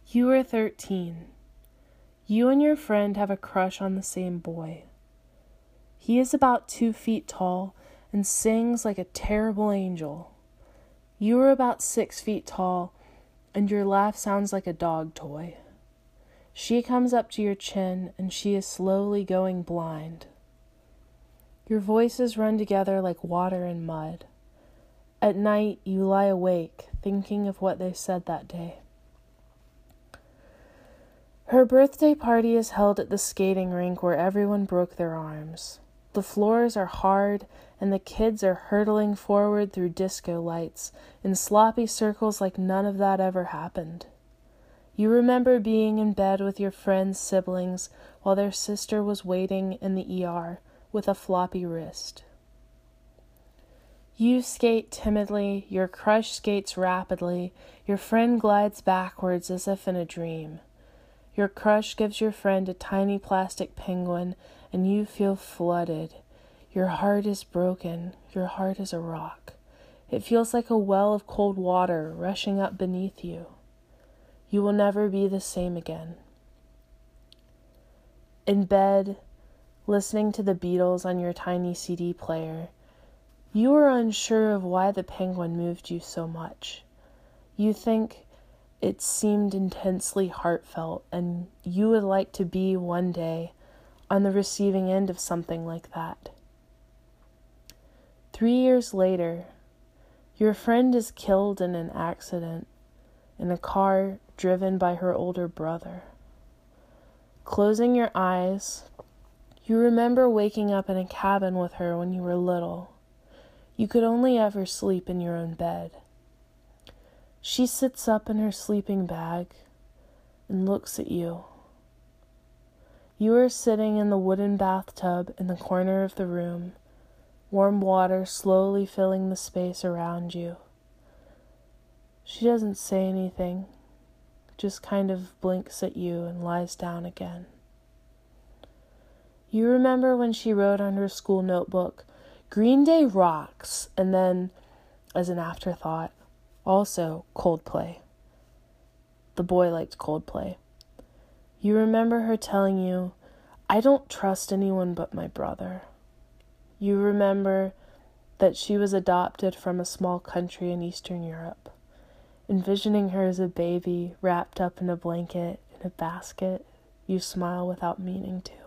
You are 13. You and your friend have a crush on the same boy. He is about 2 feet tall and sings like a terrible angel. You are about 6 feet tall and your laugh sounds like a dog toy. She comes up to your chin and she is slowly going blind. Your voices run together like water and mud. At night, you lie awake, thinking of what they said that day. Her birthday party is held at the skating rink where everyone broke their arms. The floors are hard, and the kids are hurtling forward through disco lights in sloppy circles like none of that ever happened. You remember being in bed with your friend's siblings while their sister was waiting in the ER with a floppy wrist. You skate timidly, your crush skates rapidly, your friend glides backwards as if in a dream. Your crush gives your friend a tiny plastic penguin, and you feel flooded. Your heart is broken, your heart is a rock. It feels like a well of cold water rushing up beneath you. You will never be the same again. In bed, listening to the Beatles on your tiny CD player, you are unsure of why the penguin moved you so much. You think it seemed intensely heartfelt, and you would like to be one day on the receiving end of something like that. 3 years later, your friend is killed in an accident in a car driven by her older brother. Closing your eyes, you remember waking up in a cabin with her when you were little. You could only ever sleep in your own bed. She sits up in her sleeping bag and looks at you. You are sitting in the wooden bathtub in the corner of the room, warm water slowly filling the space around you. She doesn't say anything, just kind of blinks at you and lies down again. You remember when she wrote on her school notebook, "Green Day rocks," and then, as an afterthought, also Coldplay. The boy liked Coldplay. You remember her telling you, "I don't trust anyone but my brother." You remember that she was adopted from a small country in Eastern Europe. Envisioning her as a baby wrapped up in a blanket in a basket, you smile without meaning to.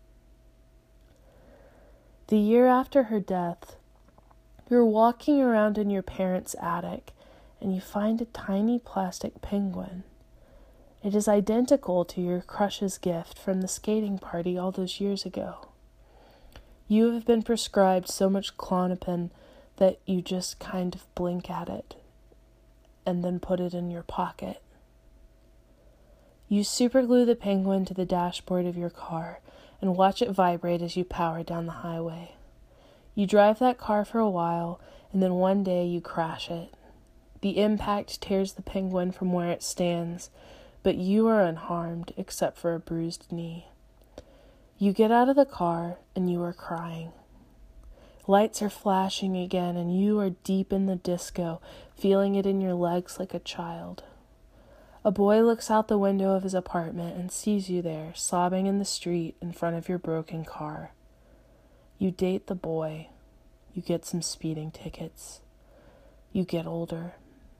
The year after her death, you're walking around in your parents' attic and you find a tiny plastic penguin. It is identical to your crush's gift from the skating party all those years ago. You have been prescribed so much Klonopin that you just kind of blink at it and then put it in your pocket. You superglue the penguin to the dashboard of your car and watch it vibrate as you power down the highway. You drive that car for a while, and then one day you crash it. The impact tears the penguin from where it stands, but you are unharmed except for a bruised knee. You get out of the car and you are crying. Lights are flashing again and you are deep in the disco, feeling it in your legs like a child. A boy looks out the window of his apartment and sees you there, sobbing in the street in front of your broken car. You date the boy. You get some speeding tickets. You get older.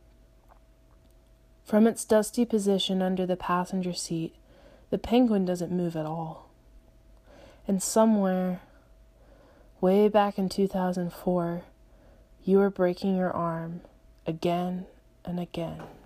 From its dusty position under the passenger seat, the penguin doesn't move at all. And somewhere, way back in 2004, you are breaking your arm again and again.